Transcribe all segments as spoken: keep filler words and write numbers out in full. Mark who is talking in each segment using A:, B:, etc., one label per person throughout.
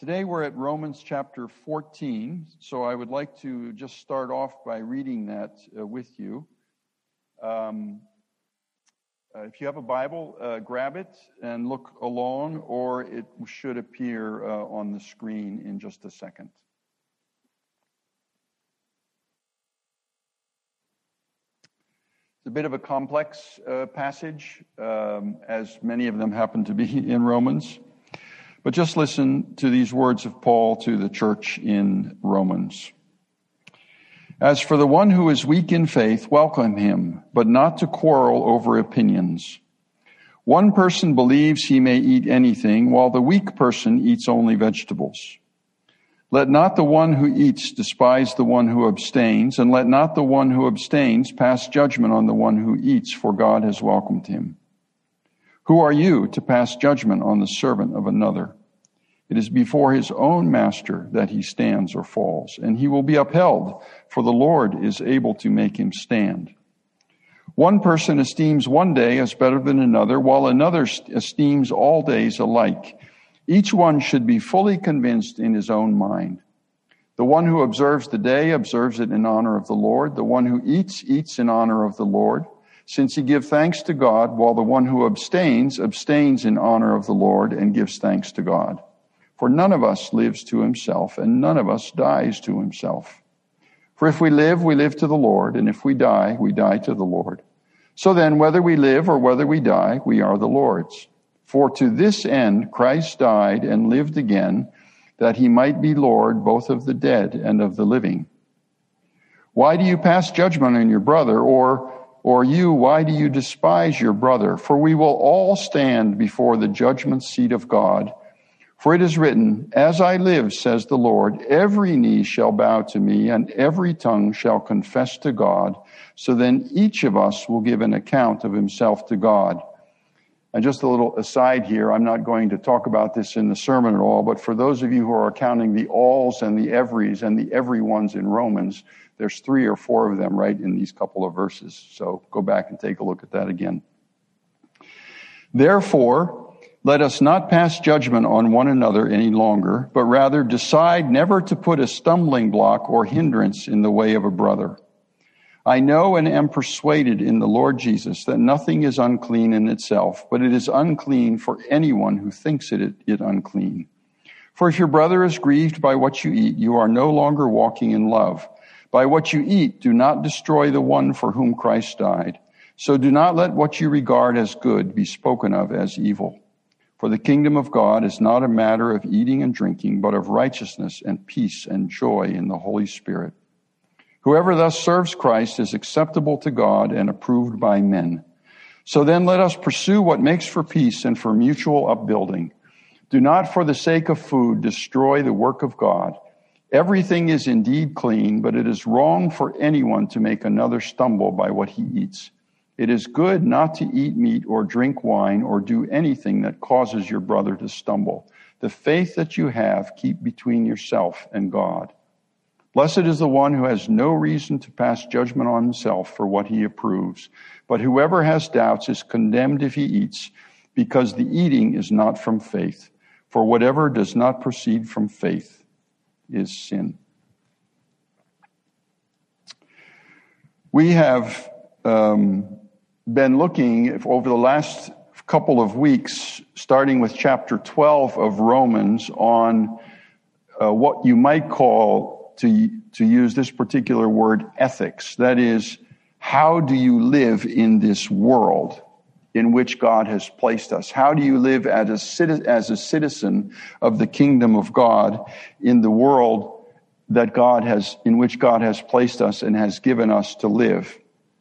A: Today we're at Romans chapter fourteen, so I would like to just start off by reading that uh, with you. Um, uh, if you have a Bible, uh, grab it and look along, or it should appear uh, on the screen in just a second. It's a bit of a complex uh, passage, um, as many of them happen to be in Romans. But just listen to these words of Paul to the church in Romans. As for the one who is weak in faith, welcome him, but not to quarrel over opinions. One person believes he may eat anything, while the weak person eats only vegetables. Let not the one who eats despise the one who abstains, and let not the one who abstains pass judgment on the one who eats, for God has welcomed him. Who are you to pass judgment on the servant of another? It is before his own master that he stands or falls, and he will be upheld, for the Lord is able to make him stand. One person esteems one day as better than another, while another esteems all days alike. Each one should be fully convinced in his own mind. The one who observes the day observes it in honor of the Lord. The one who eats, eats in honor of the Lord, since he gives thanks to God, while the one who abstains, abstains in honor of the Lord and gives thanks to God. For none of us lives to himself, and none of us dies to himself. For if we live, we live to the Lord, and if we die, we die to the Lord. So then, whether we live or whether we die, we are the Lord's. For to this end Christ died and lived again, that he might be Lord both of the dead and of the living. Why do you pass judgment on your brother, or Or you, why do you despise your brother? For we will all stand before the judgment seat of God. For it is written, as I live, says the Lord, every knee shall bow to me, and every tongue shall confess to God. So then each of us will give an account of himself to God. And just a little aside here, I'm not going to talk about this in the sermon at all, but for those of you who are counting the alls and the everys and the everyones in Romans, there's three or four of them right in these couple of verses. So go back and take a look at that again. Therefore, let us not pass judgment on one another any longer, but rather decide never to put a stumbling block or hindrance in the way of a brother. I know and am persuaded in the Lord Jesus that nothing is unclean in itself, but it is unclean for anyone who thinks it, it unclean. For if your brother is grieved by what you eat, you are no longer walking in love. By what you eat, do not destroy the one for whom Christ died. So do not let what you regard as good be spoken of as evil. For the kingdom of God is not a matter of eating and drinking, but of righteousness and peace and joy in the Holy Spirit. Whoever thus serves Christ is acceptable to God and approved by men. So then let us pursue what makes for peace and for mutual upbuilding. Do not for the sake of food destroy the work of God. Everything is indeed clean, but it is wrong for anyone to make another stumble by what he eats. It is good not to eat meat or drink wine or do anything that causes your brother to stumble. The faith that you have, keep between yourself and God. Blessed is the one who has no reason to pass judgment on himself for what he approves. But whoever has doubts is condemned if he eats, because the eating is not from faith. For whatever does not proceed from faith is sin. We have um, been looking over the last couple of weeks, starting with chapter twelve of Romans, on uh, what you might call, to, to use this particular word, ethics. That is, how do you live in this world in which God has placed us? How do you live as a citizen, as a citizen of the kingdom of God in the world that God has, in which God has placed us and has given us to live?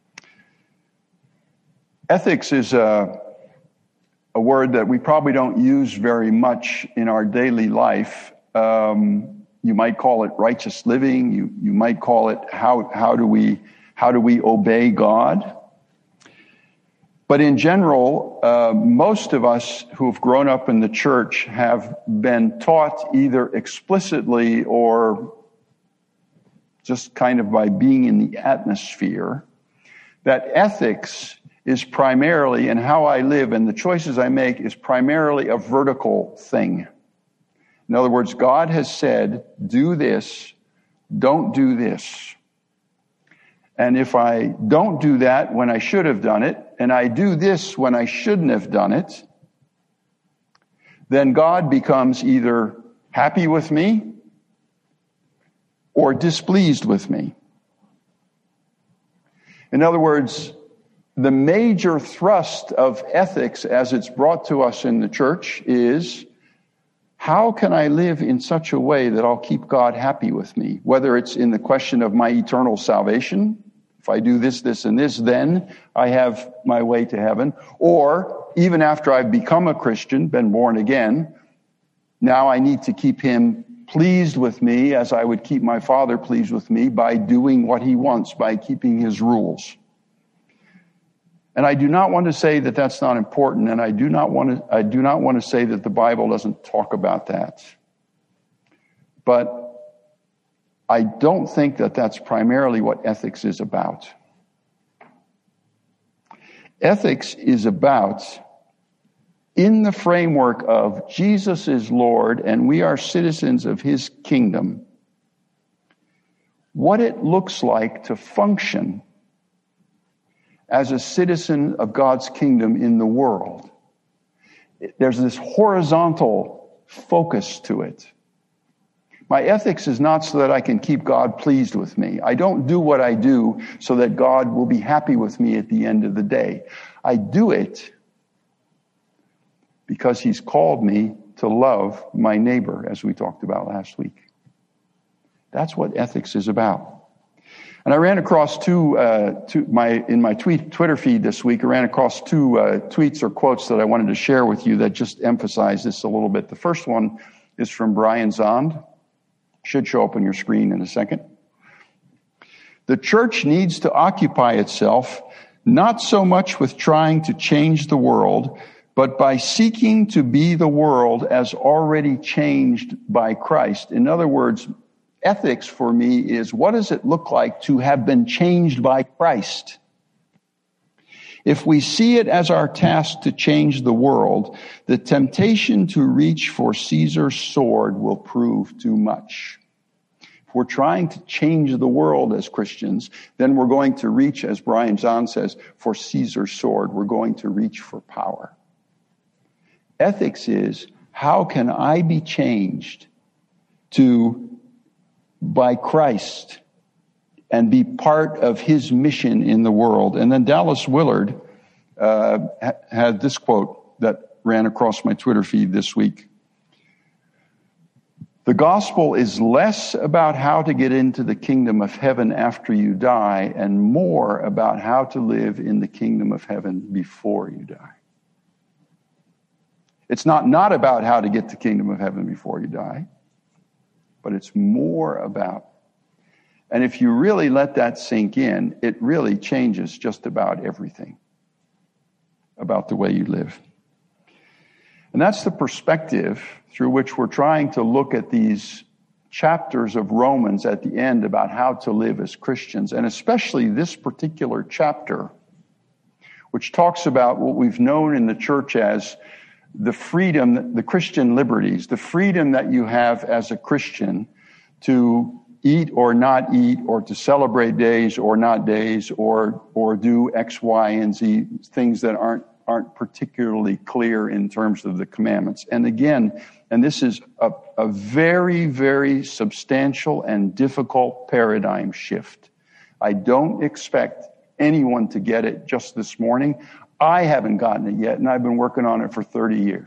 A: Ethics is a, a word that we probably don't use very much in our daily life. Um, you might call it righteous living. You you might call it how how do we how do we obey God? But in general, uh, most of us who have grown up in the church have been taught either explicitly or just kind of by being in the atmosphere that ethics is primarily, and how I live and the choices I make is primarily a vertical thing. In other words, God has said, do this, don't do this. And if I don't do that when I should have done it, and I do this when I shouldn't have done it, then God becomes either happy with me or displeased with me. In other words, the major thrust of ethics as it's brought to us in the church is, how can I live in such a way that I'll keep God happy with me? Whether it's in the question of my eternal salvation, if I do this, this, and this, then I have my way to heaven. Or even after I've become a Christian, been born again, now I need to keep him pleased with me as I would keep my Father pleased with me by doing what he wants, by keeping his rules. And I do not want to say that that's not important, and I do not want to, I do not want to say that the Bible doesn't talk about that. But I don't think that that's primarily what ethics is about. Ethics is about, in the framework of Jesus is Lord and we are citizens of his kingdom, what it looks like to function as a citizen of God's kingdom in the world. There's this horizontal focus to it. My ethics is not so that I can keep God pleased with me. I don't do what I do so that God will be happy with me at the end of the day. I do it because he's called me to love my neighbor, as we talked about last week. That's what ethics is about. And I ran across two, uh, two my in my tweet Twitter feed this week. I ran across two uh, tweets or quotes that I wanted to share with you that just emphasize this a little bit. The first one is from Brian Zahnd. Should show up on your screen in a second. The church needs to occupy itself not so much with trying to change the world, but by seeking to be the world as already changed by Christ. In other words, ethics for me is, what does it look like to have been changed by Christ? If we see it as our task to change the world, the temptation to reach for Caesar's sword will prove too much. If we're trying to change the world as Christians, then we're going to reach, as Brian Zahnd says, for Caesar's sword. We're going to reach for power. Ethics is, how can I be changed to, by Christ, and be part of his mission in the world? And then Dallas Willard uh, had this quote that ran across my Twitter feed this week. The gospel is less about how to get into the kingdom of heaven after you die and more about how to live in the kingdom of heaven before you die. It's not not about how to get to the kingdom of heaven before you die, but it's more about. And if you really let that sink in, it really changes just about everything about the way you live. And that's the perspective through which we're trying to look at these chapters of Romans at the end about how to live as Christians, and especially this particular chapter, which talks about what we've known in the church as the freedom, the Christian liberties, the freedom that you have as a Christian to eat or not eat, or to celebrate days or not days, or or do X, Y, and Z, things that aren't aren't particularly clear in terms of the commandments. And again, and this is a, a very, very substantial and difficult paradigm shift. I don't expect anyone to get it just this morning. I haven't gotten it yet, and I've been working on it for thirty years.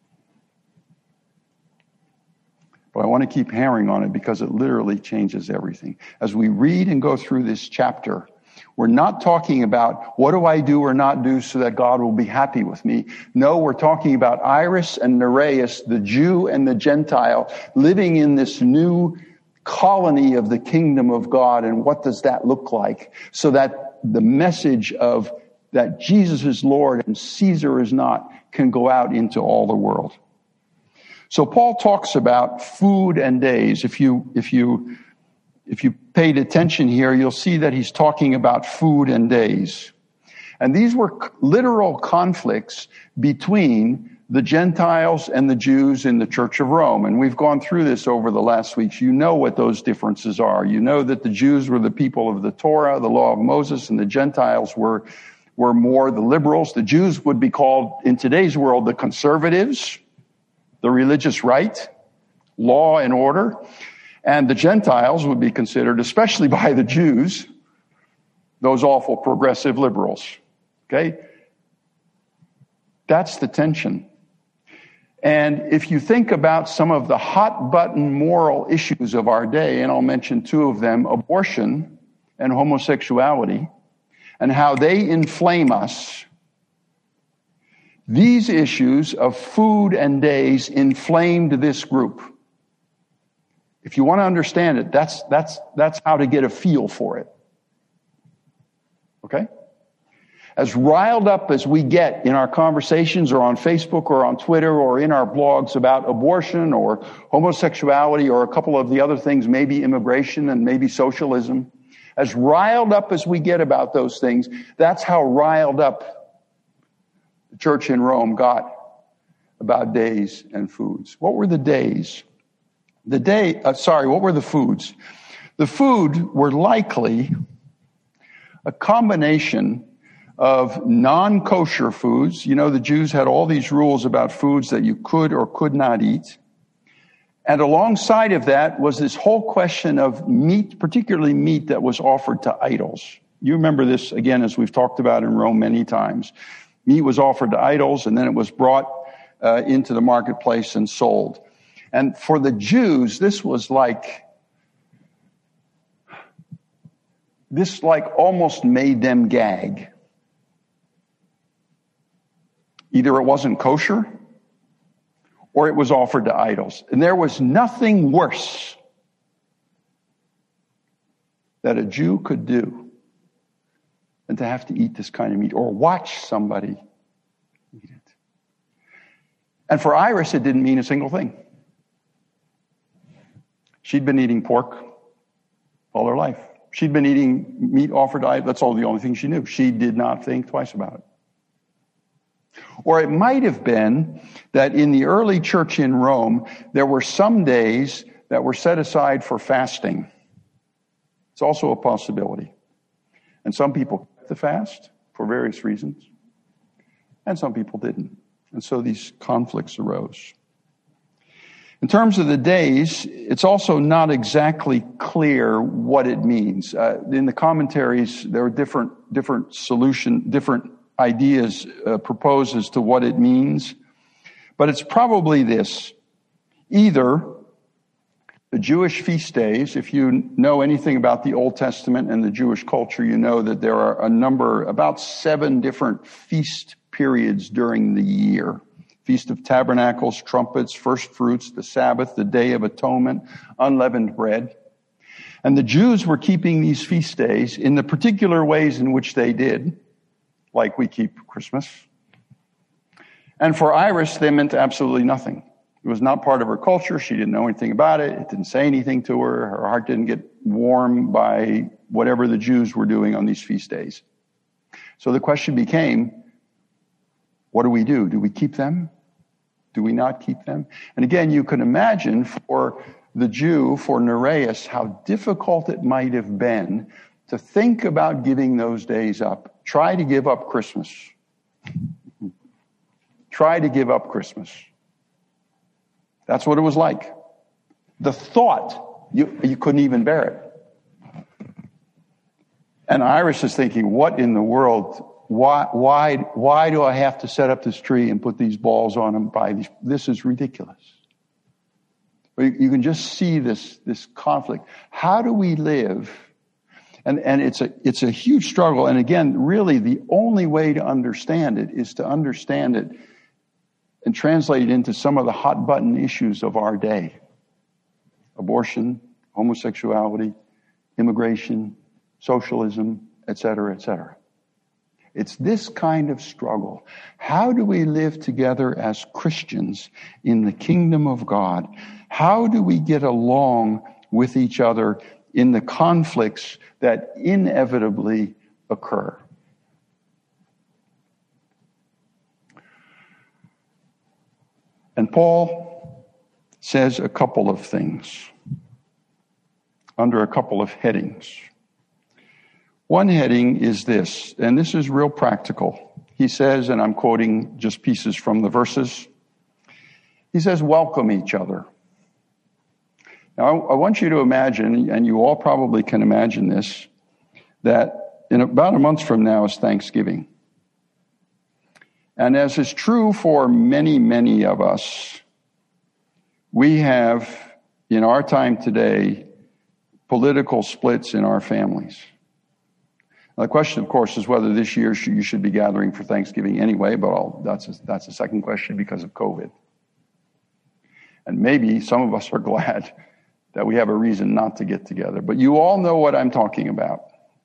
A: But I want to keep hammering on it because it literally changes everything. As we read and go through this chapter, we're not talking about what do I do or not do so that God will be happy with me. No, we're talking about Iris and Nereus, the Jew and the Gentile, living in this new colony of the kingdom of God. And what does that look like? So that the message of that Jesus is Lord and Caesar is not can go out into all the world. So Paul talks about food and days. If you, if you, if you paid attention here, you'll see that he's talking about food and days. And these were literal conflicts between the Gentiles and the Jews in the Church of Rome. And we've gone through this over the last weeks. You know what those differences are. You know that the Jews were the people of the Torah, the law of Moses, and the Gentiles were, were more the liberals. The Jews would be called, in today's world, the conservatives, the religious right, law and order. And the Gentiles would be considered, especially by the Jews, those awful progressive liberals. Okay? That's the tension. And if you think about some of the hot button moral issues of our day, and I'll mention two of them, abortion and homosexuality, and how they inflame us, these issues of food and days inflamed this group. If you want to understand it, that's, that's, that's how to get a feel for it. Okay? As riled up as we get in our conversations or on Facebook or on Twitter or in our blogs about abortion or homosexuality or a couple of the other things, maybe immigration and maybe socialism, as riled up as we get about those things, that's how riled up the church in Rome got about days and foods. What were the days? The day, uh, sorry, what were the foods? The food were likely a combination of non-kosher foods. You know, the Jews had all these rules about foods that you could or could not eat. And alongside of that was this whole question of meat, particularly meat that was offered to idols. You remember this, again, as we've talked about in Rome many times. Meat was offered to idols, and then it was brought uh, into the marketplace and sold. And for the Jews, this was like, this like almost made them gag. Either it wasn't kosher or it was offered to idols. And there was nothing worse that a Jew could do than to have to eat this kind of meat or watch somebody eat it. And for Iris, it didn't mean a single thing. She'd been eating pork all her life. She'd been eating meat offered to idols. That's all the only thing she knew. She did not think twice about it. Or it might have been that in the early church in Rome, there were some days that were set aside for fasting. It's also a possibility. And some people kept the fast for various reasons, and some people didn't. And so these conflicts arose. In terms of the days, it's also not exactly clear what it means. Uh, in the commentaries, there are different, different solution, different ideas uh, proposed as to what it means. But it's probably this. Either the Jewish feast days, if you know anything about the Old Testament and the Jewish culture, you know that there are a number, about seven different feast periods during the year. Feast of Tabernacles, trumpets, first fruits, the Sabbath, the Day of Atonement, unleavened bread. And the Jews were keeping these feast days in the particular ways in which they did, like we keep Christmas. And for Iris, they meant absolutely nothing. It was not part of her culture. She didn't know anything about it. It didn't say anything to her. Her heart didn't get warm by whatever the Jews were doing on these feast days. So the question became, what do we do? Do we keep them? Do we not keep them? And again, you can imagine for the Jew, for Nereus, how difficult it might have been to think about giving those days up. Try to give up Christmas. Try to give up Christmas. That's what it was like. The thought, you, you couldn't even bear it. And Iris is thinking, what in the world? Why, why, why do I have to set up this tree and put these balls on and buy these? This is ridiculous. You, you can just see this, this conflict. How do we live? And, and it's a, it's a huge struggle. And again, really the only way to understand it is to understand it and translate it into some of the hot button issues of our day. Abortion, homosexuality, immigration, socialism, et cetera, et cetera. It's this kind of struggle. How do we live together as Christians in the kingdom of God? How do we get along with each other in the conflicts that inevitably occur? And Paul says a couple of things under a couple of headings. One heading is this, and this is real practical. He says, and I'm quoting just pieces from the verses, he says, welcome each other. Now, I want you to imagine, and you all probably can imagine this, that in about a month from now is Thanksgiving. And as is true for many, many of us, we have, in our time today, political splits in our families. Now, the question, of course, is whether this year you should be gathering for Thanksgiving anyway, but I'll, that's a, that's a second question because of COVID. And maybe some of us are glad that we have a reason not to get together. But you all know what I'm talking about.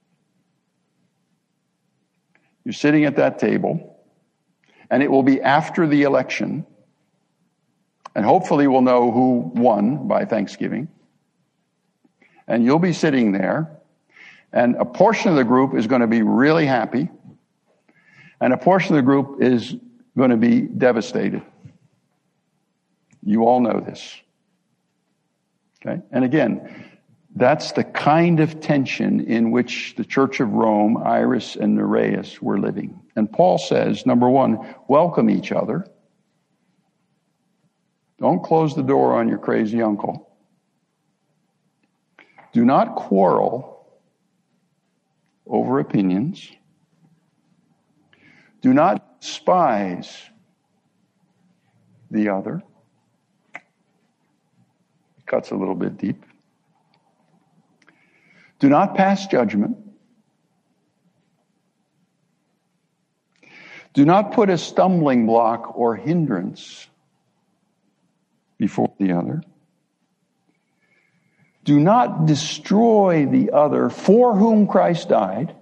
A: You're sitting at that table, and it will be after the election, and hopefully we'll know who won by Thanksgiving. And you'll be sitting there, and a portion of the group is going to be really happy, and a portion of the group is going to be devastated. You all know this. Okay? And again, that's the kind of tension in which the Church of Rome, Iris and Nereus, were living. And Paul says, number one, welcome each other. Don't close the door on your crazy uncle. Do not quarrel over opinions. Do not despise the other. It cuts a little bit deep. Do not pass judgment. Do not put a stumbling block or hindrance before the other. Do not destroy the other for whom Christ died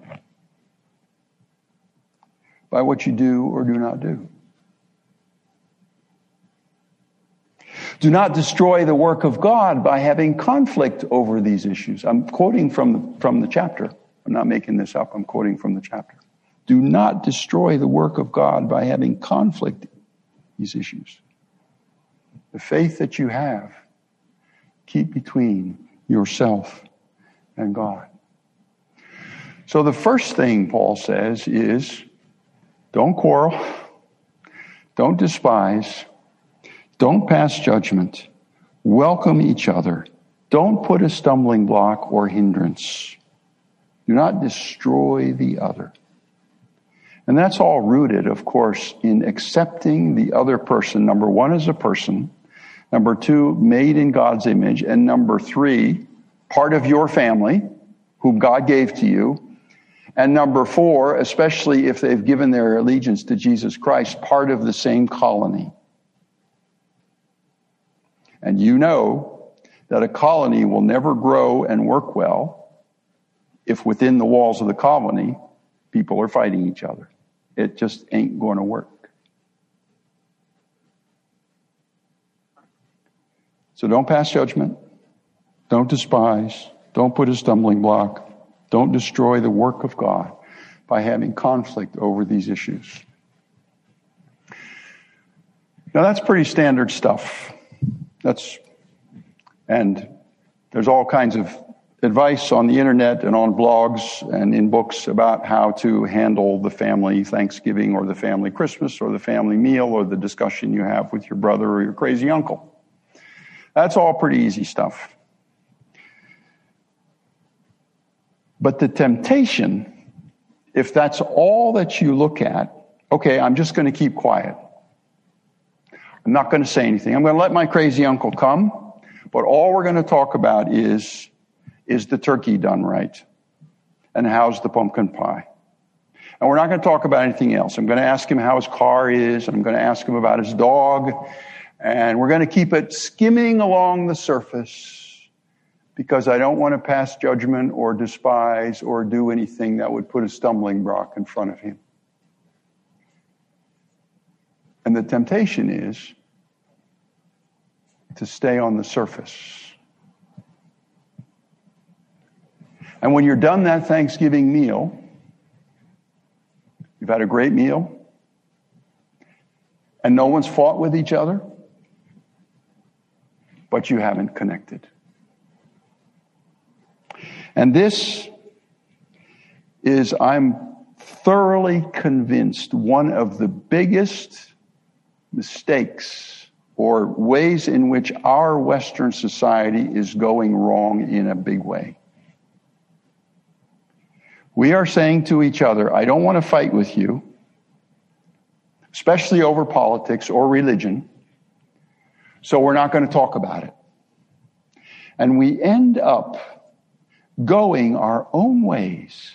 A: by what you do or do not do. Do not destroy the work of God by having conflict over these issues. I'm quoting from, from the chapter. I'm not making this up. I'm quoting from the chapter. Do not destroy the work of God by having conflict in these issues. The faith that you have, keep between yourself and God. So the first thing Paul says is, don't quarrel, don't despise, don't pass judgment, welcome each other, don't put a stumbling block or hindrance. Do not destroy the other. And that's all rooted, of course, in accepting the other person, number one, as a person, number two, made in God's image, and number three, part of your family, whom God gave to you, and number four, especially if they've given their allegiance to Jesus Christ, part of the same colony. And you know that a colony will never grow and work well if within the walls of the colony, people are fighting each other. It just ain't going to work. So don't pass judgment. Don't despise. Don't put a stumbling block. Don't destroy the work of God by having conflict over these issues. Now that's pretty standard stuff. That's, and there's all kinds of advice on the internet and on blogs and in books about how to handle the family Thanksgiving or the family Christmas or the family meal or the discussion you have with your brother or your crazy uncle. That's all pretty easy stuff. But the temptation, if that's all that you look at, okay, I'm just going to keep quiet. I'm not going to say anything. I'm going to let my crazy uncle come, but all we're going to talk about is, is the turkey done right? And how's the pumpkin pie? And we're not going to talk about anything else. I'm going to ask him how his car is. I'm going to ask him about his dog. And we're going to keep it skimming along the surface because I don't want to pass judgment or despise or do anything that would put a stumbling block in front of him. And the temptation is to stay on the surface. And when you're done that Thanksgiving meal, you've had a great meal, and no one's fought with each other, but you haven't connected. And this is, I'm thoroughly convinced, one of the biggest mistakes or ways in which our Western society is going wrong in a big way. We are saying to each other, I don't want to fight with you, especially over politics or religion, so we're not going to talk about it. And we end up going our own ways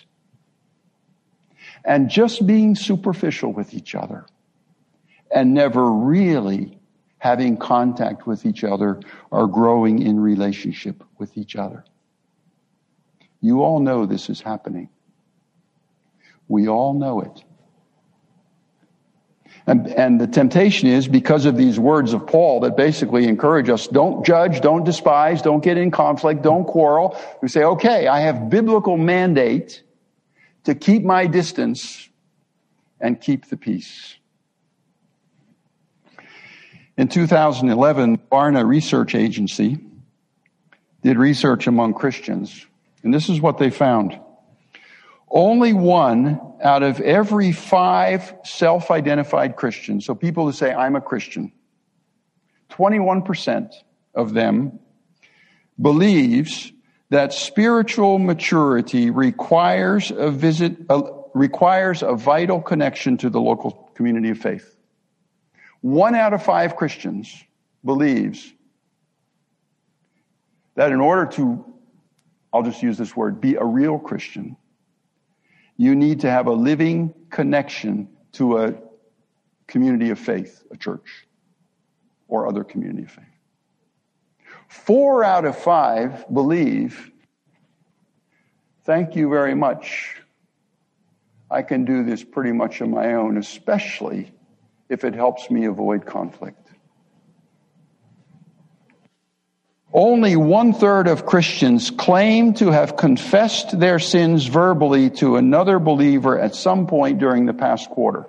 A: and just being superficial with each other and never really having contact with each other or growing in relationship with each other. You all know this is happening. We all know it. And, and the temptation is, because of these words of Paul that basically encourage us, don't judge, don't despise, don't get in conflict, don't quarrel. We say, okay, I have biblical mandate to keep my distance and keep the peace. In two thousand eleven, Barna Research Agency did research among Christians, and this is what they found. Only one out of every five self-identified Christians, so people who say, I'm a Christian, twenty-one percent of them believes that spiritual maturity requires a visit, uh, requires a vital connection to the local community of faith. One out of five Christians believes that in order to, I'll just use this word, be a real Christian, you need to have a living connection to a community of faith, a church, or other community of faith. Four out of five believe, thank you very much, I can do this pretty much on my own, especially if it helps me avoid conflict. Only one-third of Christians claim to have confessed their sins verbally to another believer at some point during the past quarter.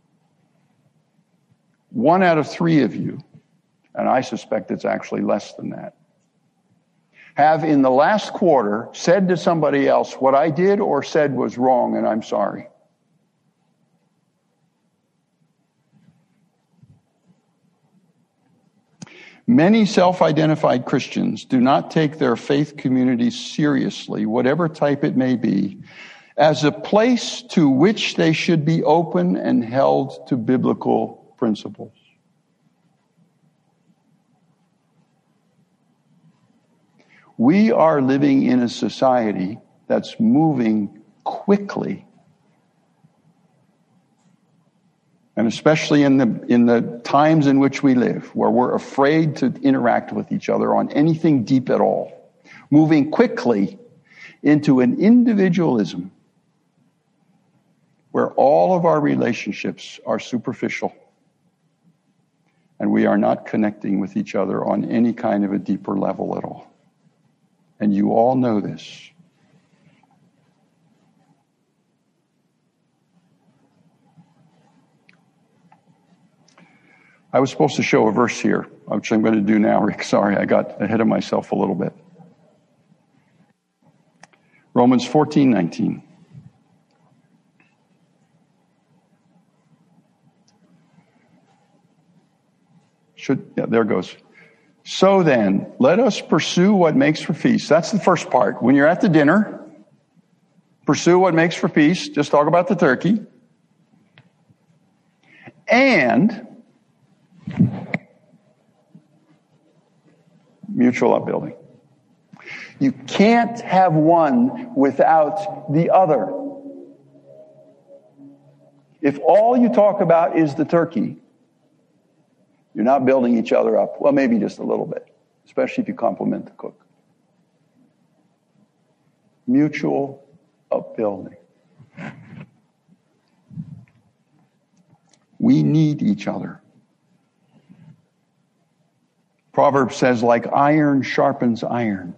A: One out of three of you, and I suspect it's actually less than that, have in the last quarter said to somebody else, what I did or said was wrong and I'm sorry. Many self-identified Christians do not take their faith community seriously, whatever type it may be, as a place to which they should be open and held to biblical principles. We are living in a society that's moving quickly. And especially in the in the times in which we live, where we're afraid to interact with each other on anything deep at all, moving quickly into an individualism where all of our relationships are superficial and we are not connecting with each other on any kind of a deeper level at all. And you all know this. I was supposed to show a verse here, which I'm going to do now, Rick. Sorry, I got ahead of myself a little bit. Romans fourteen nineteen. Should, yeah, there it goes. So then, let us pursue what makes for peace. That's the first part. When you're at the dinner, pursue what makes for peace. Just talk about the turkey. And mutual upbuilding. You can't have one without the other. If all you talk about is the turkey, you're not building each other up. Well, maybe just a little bit, especially if you compliment the cook. Mutual upbuilding. We need each other. Proverbs says, like iron sharpens iron.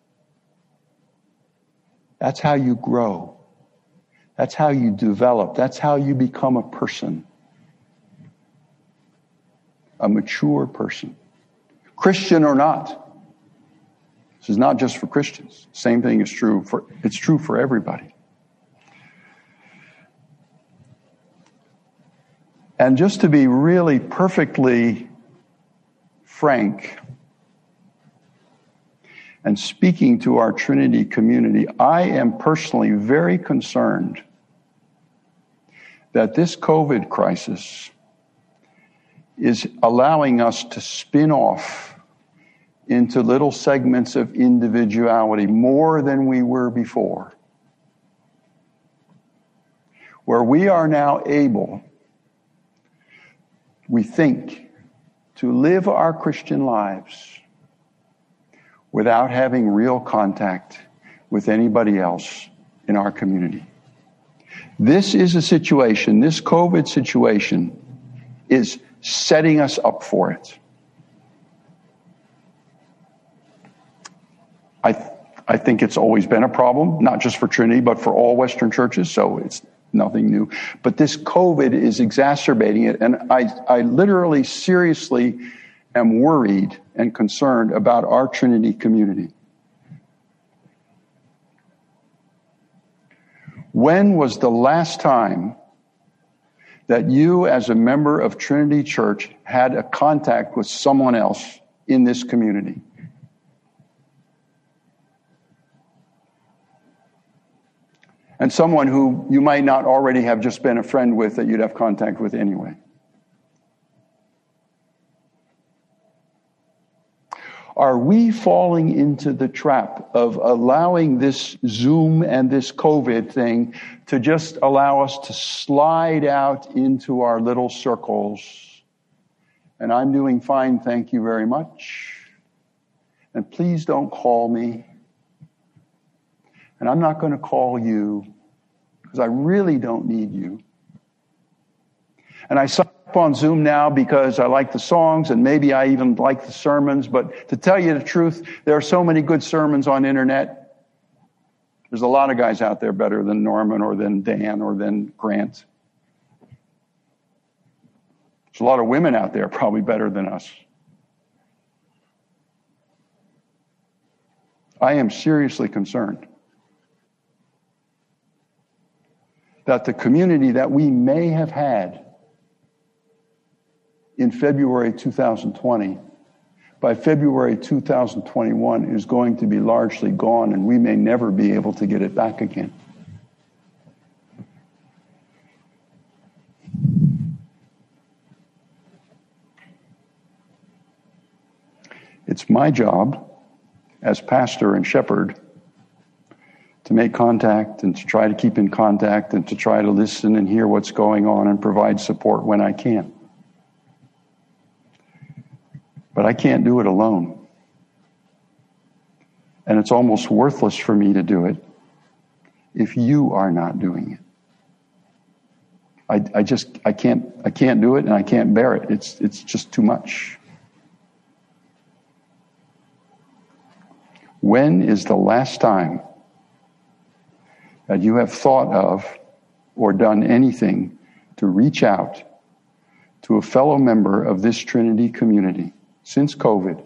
A: That's how you grow. That's how you develop. That's how you become a person. A mature person. Christian or not. This is not just for Christians. Same thing is true for, it's true for everybody. And just to be really perfectly frank, and speaking to our Trinity community, I am personally very concerned that this COVID crisis is allowing us to spin off into little segments of individuality more than we were before, where we are now able, we think, to live our Christian lives without having real contact with anybody else in our community. This is a situation, this COVID situation is setting us up for it. I th- I think it's always been a problem, not just for Trinity, but for all Western churches, so it's nothing new. But this COVID is exacerbating it, and I, I literally, seriously am worried and concerned about our Trinity community. When was the last time that you, as a member of Trinity Church, had a contact with someone else in this community? And someone who you might not already have just been a friend with that you'd have contact with anyway. Are we falling into the trap of allowing this Zoom and this COVID thing to just allow us to slide out into our little circles? And I'm doing fine, thank you very much. And please don't call me. And I'm not going to call you because I really don't need you. And I sign up on Zoom now because I like the songs and maybe I even like the sermons. But to tell you the truth, there are so many good sermons on internet. There's a lot of guys out there better than Norman or than Dan or than Grant. There's a lot of women out there probably better than us. I am seriously concerned that the community that we may have had in February two thousand twenty, by February two thousand twenty-one is going to be largely gone, and we may never be able to get it back again. It's my job as pastor and shepherd to make contact and to try to keep in contact and to try to listen and hear what's going on and provide support when I can. But I can't do it alone. And it's almost worthless for me to do it if you are not doing it. I, I just, I can't, I can't do it and I can't bear it. It's, it's just too much. When is the last time that you have thought of or done anything to reach out to a fellow member of this Trinity community since COVID?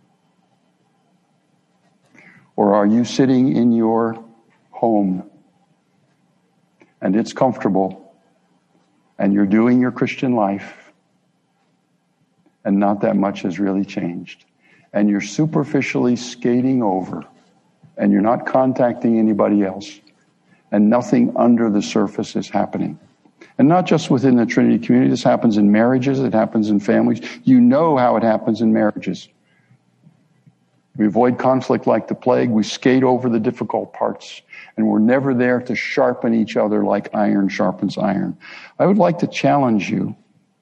A: Or are you sitting in your home and it's comfortable and you're doing your Christian life and not that much has really changed? And you're superficially skating over and you're not contacting anybody else and nothing under the surface is happening. And not just within the Trinity community. This happens in marriages. It happens in families. You know how it happens in marriages. We avoid conflict like the plague. We skate over the difficult parts. And we're never there to sharpen each other like iron sharpens iron. I would like to challenge you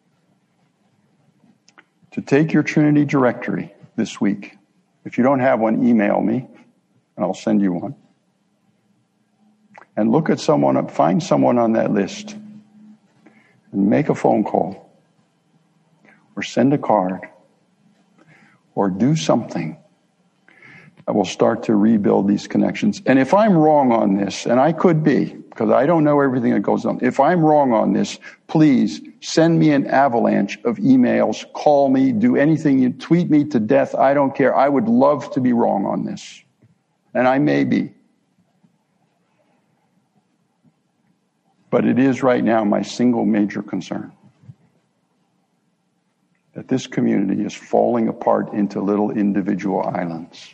A: to take your Trinity directory this week. If you don't have one, email me and I'll send you one. And look at someone, find someone on that list and make a phone call or send a card or do something that will start to rebuild these connections. And if I'm wrong on this, and I could be, because I don't know everything that goes on. If I'm wrong on this, please send me an avalanche of emails, call me, do anything, you tweet me to death. I don't care. I would love to be wrong on this. And I may be. But it is right now my single major concern. That this community is falling apart into little individual islands.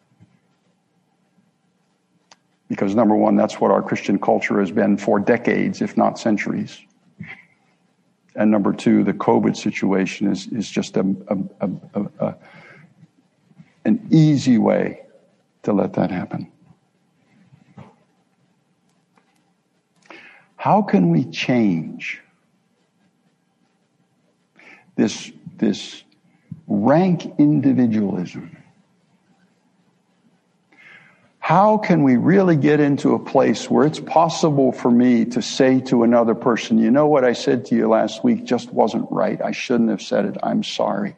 A: Because number one, that's what our Christian culture has been for decades, if not centuries. And number two, the COVID situation is, is just a, a, a, a, a, an easy way to let that happen. How can we change this, this rank individualism? How can we really get into a place where it's possible for me to say to another person, you know what I said to you last week just wasn't right. I shouldn't have said it. I'm sorry.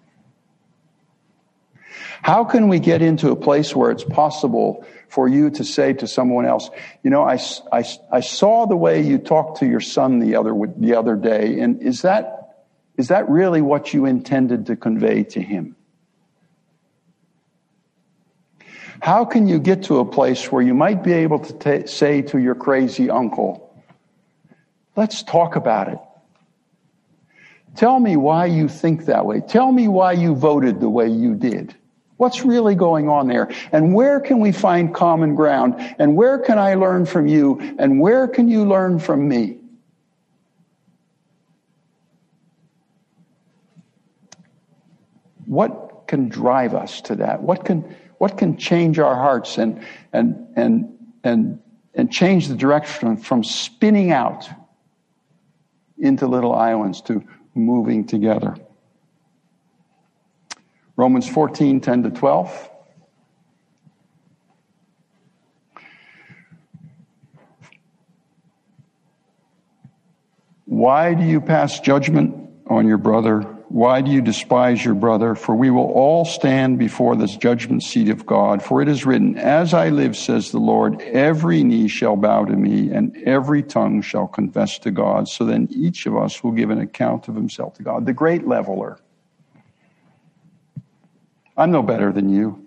A: How can we get into a place where it's possible for you to say to someone else, you know, I, I, I saw the way you talked to your son the other, the other day, and is that, is that really what you intended to convey to him? How can you get to a place where you might be able to t- say to your crazy uncle, let's talk about it. Tell me why you think that way. Tell me why you voted the way you did. What's really going on there? And where can we find common ground? And where can I learn from you? And where can you learn from me? What can drive us to that? What can what can change our hearts and and and and and change the direction from spinning out into little islands to moving together? Romans fourteen, ten to twelve. Why do you pass judgment on your brother? Why do you despise your brother? For we will all stand before this judgment seat of God. For it is written, as I live, says the Lord, every knee shall bow to me, and every tongue shall confess to God. So then each of us will give an account of himself to God. The great leveler. I'm no better than you.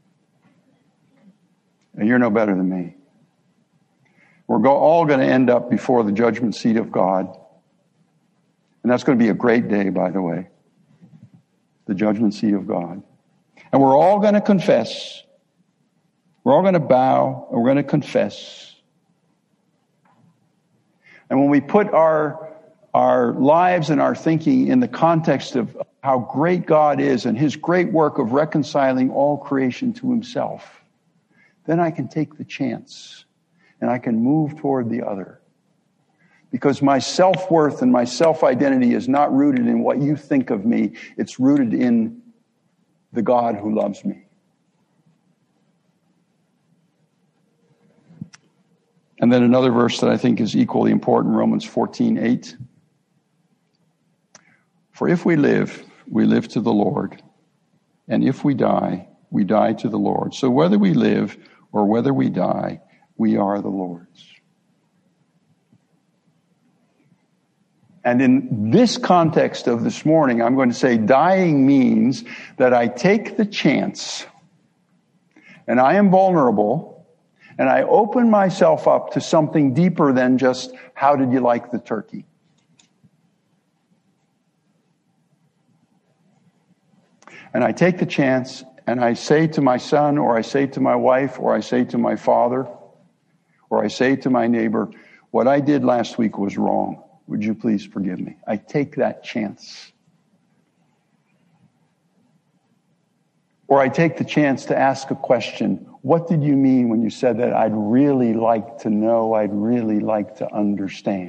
A: And you're no better than me. We're go- all going to end up before the judgment seat of God. And that's going to be a great day, by the way. The judgment seat of God. And we're all going to confess. We're all going to bow, and we're going to confess. And when we put our, our lives and our thinking in the context of how great God is and his great work of reconciling all creation to himself, then I can take the chance and I can move toward the other. Because my self-worth and my self-identity is not rooted in what you think of me. It's rooted in the God who loves me. And then another verse that I think is equally important, Romans fourteen, eight. For if we live, we live to the Lord. And if we die, we die to the Lord. So whether we live or whether we die, we are the Lord's. And in this context of this morning, I'm going to say dying means that I take the chance and I am vulnerable and I open myself up to something deeper than just, how did you like the turkey? And I take the chance and I say to my son, or I say to my wife, or I say to my father, or I say to my neighbor, what I did last week was wrong. Would you please forgive me? I take that chance. Or I take the chance to ask a question. What did you mean when you said that? I'd really like to know. I'd really like to understand.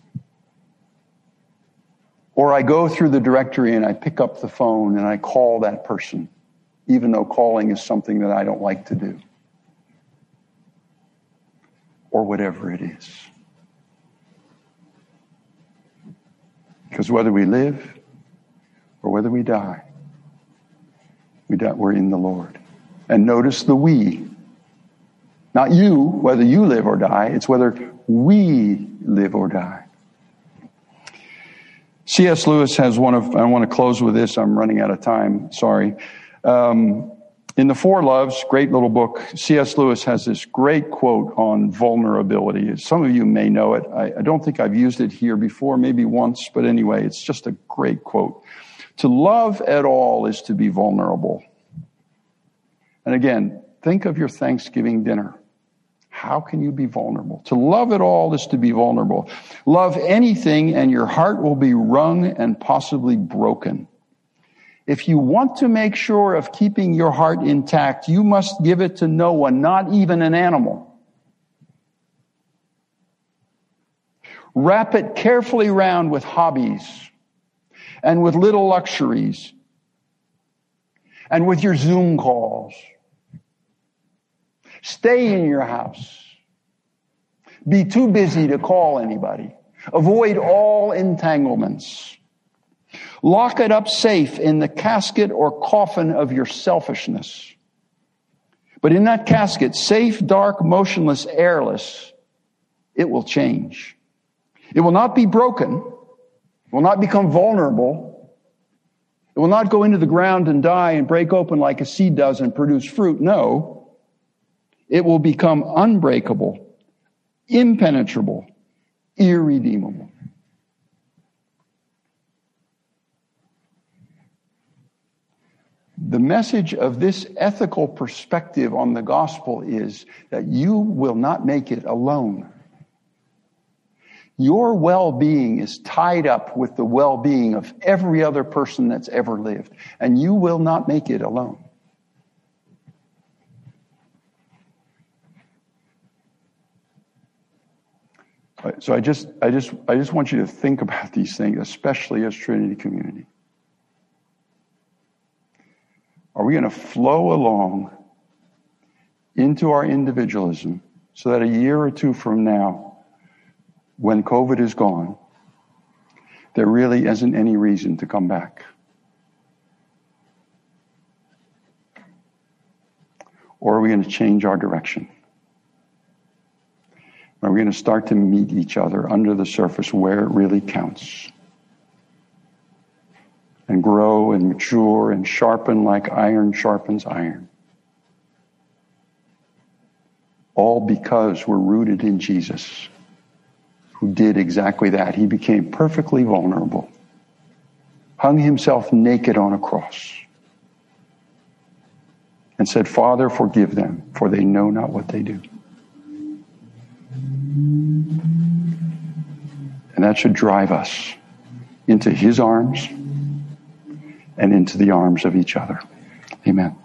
A: Or I go through the directory and I pick up the phone and I call that person, even though calling is something that I don't like to do. Or whatever it is. Because whether we live or whether we die, we die, we're in the Lord. And notice the we. Not you, whether you live or die. It's whether we live or die. C S Lewis has one of, I want to close with this, I'm running out of time, sorry. Um, in The Four Loves, great little book, C S Lewis has this great quote on vulnerability. Some of you may know it. I, I don't think I've used it here before, maybe once, but anyway, it's just a great quote. To love at all is to be vulnerable. And again, think of your Thanksgiving dinner. How can you be vulnerable? To love at all is to be vulnerable. Love anything and your heart will be wrung and possibly broken. If you want to make sure of keeping your heart intact, you must give it to no one, not even an animal. Wrap it carefully round with hobbies and with little luxuries and with your Zoom calls. Stay in your house. Be too busy to call anybody. Avoid all entanglements. Lock it up safe in the casket or coffin of your selfishness. But in that casket, safe, dark, motionless, airless, it will change. It will not be broken. It will not become vulnerable. It will not go into the ground and die and break open like a seed does and produce fruit. No. It will become unbreakable, impenetrable, irredeemable. The message of this ethical perspective on the gospel is that you will not make it alone. Your well-being is tied up with the well-being of every other person that's ever lived, and you will not make it alone. So I just, I just, I just want you to think about these things, especially as Trinity Community. Are we going to flow along into our individualism so that a year or two from now, when COVID is gone, there really isn't any reason to come back? Or are we going to change our direction? Are we going to start to meet each other under the surface where it really counts? And grow and mature and sharpen like iron sharpens iron. All because we're rooted in Jesus, who did exactly that. He became perfectly vulnerable, hung himself naked on a cross, and said, Father, forgive them, for they know not what they do. And that should drive us into his arms and into the arms of each other. Amen.